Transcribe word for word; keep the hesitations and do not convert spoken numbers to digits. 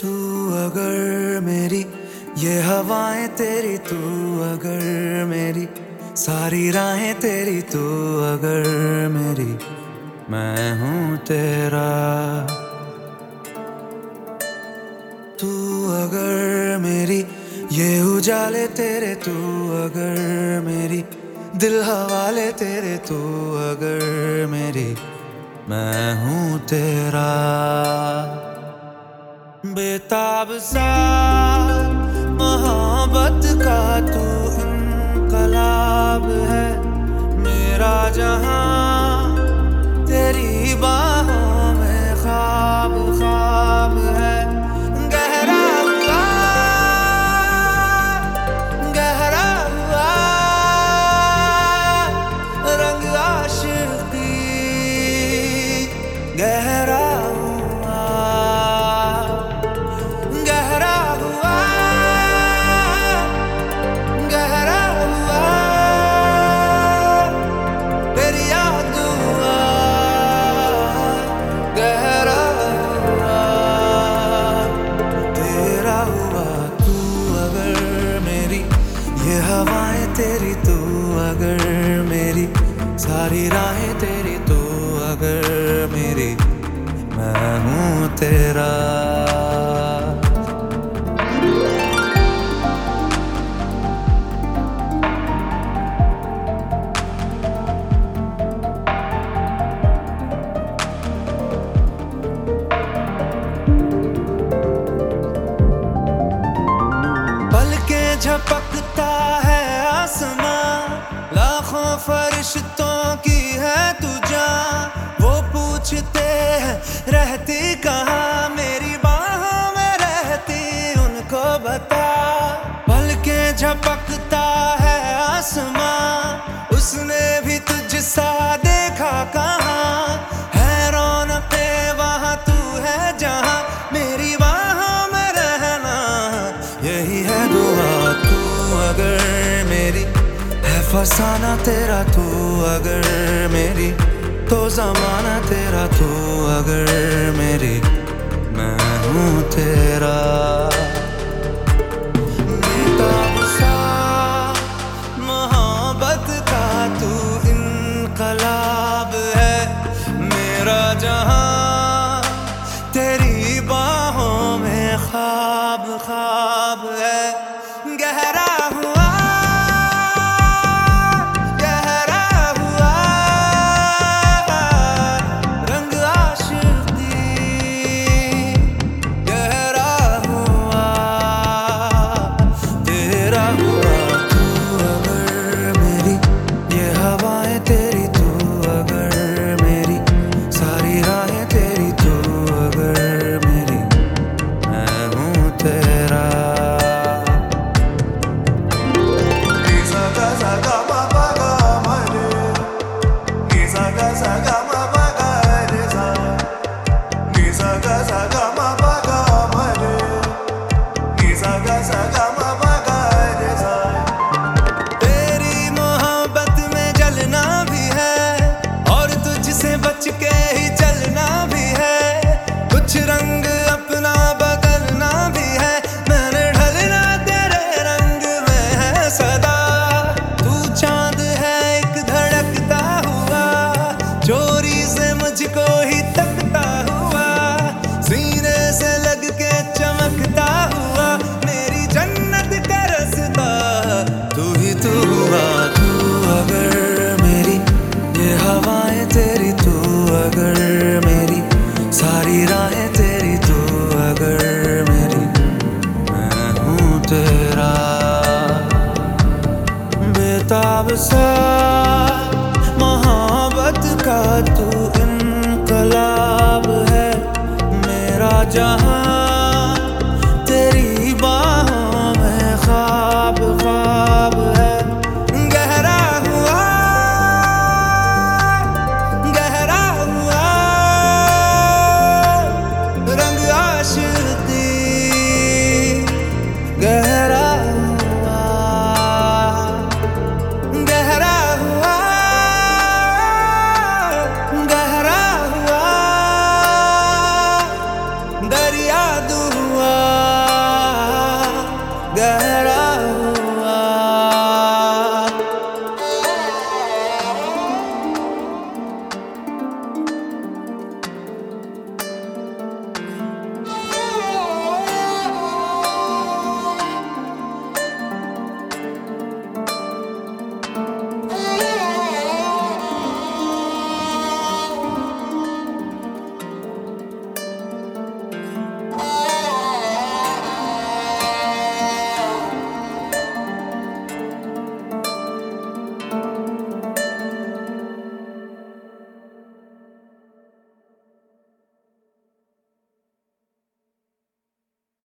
तू अगर मेरी ये हवाएं तेरी, तू अगर मेरी सारी राहें तेरी, तू अगर मेरी मैं हूँ तेरा। तू अगर मेरी ये उजाले तेरे, तू अगर मेरी दिल हवाले तेरे, तू अगर मेरी मैं हूँ तेरा। बेताब सा मोहब्बत का तू इनकलाब है, मेरा जहां तेरी बाहों में ख्वाब ख्वाब है। गहरा हुआ गहरा हुआ रंग आशिकी, गहरा तेरी, तू अगर मेरी सारी राहें तेरी, तू अगर मेरी मैं हूँ तेरा। पलकें झपकता है आसमां, लाखों फरिश्तों की है तू जान। वो पूछते हैं रहती कहाँ, मेरी बाहों में रहती उनको बता। पलकें झपकता है आसमां, उसने भी तुझसा देखा कहाँ। है रौनके वहाँ तू है जहाँ, मेरी बाहों में रहना यही है दुआ। तू अगर मेरी है फसाना तेरा, तू अगर मेरी तो जमाना तेरा, तू अगर मेरी मैं हूँ तेरा। बेताब सा मोहब्बत का तू इनकलाब है, मेरा जहां तेरी बाहों में ख्वाब ख्वाब है। गहरा हुआ गहरा हुआ रंग आशिकी, गहरा हुआ तेरा हुआ। तू अगर मेरी ये हवाएं तेरी, तू अगर मेरी सारी राहें तेरी, तू अगर मेरी मैं हूँ तेरा। तेरी मोहब्बत में जलना भी है और तुझसे बच के ही चलना भी है। कुछ रंग अपना बदलना भी है, मैंने ढलना तेरे रंग में है सदा। तू चांद है एक धड़कता हुआ, चोरी से मुझको ही तकता हुआ, सीने से लग के चमकता हुआ, मेरी जन्नत का रास्ता तू ही तू हुआ। तू अगर मेरी ये हवाएं तेरी, तू अगर मेरी सारी राहें तेरी, तू अगर मेरी मैं हूँ तेरा। बेताब सा मोहब्बत का तू इनकलाब है, मेरा जहां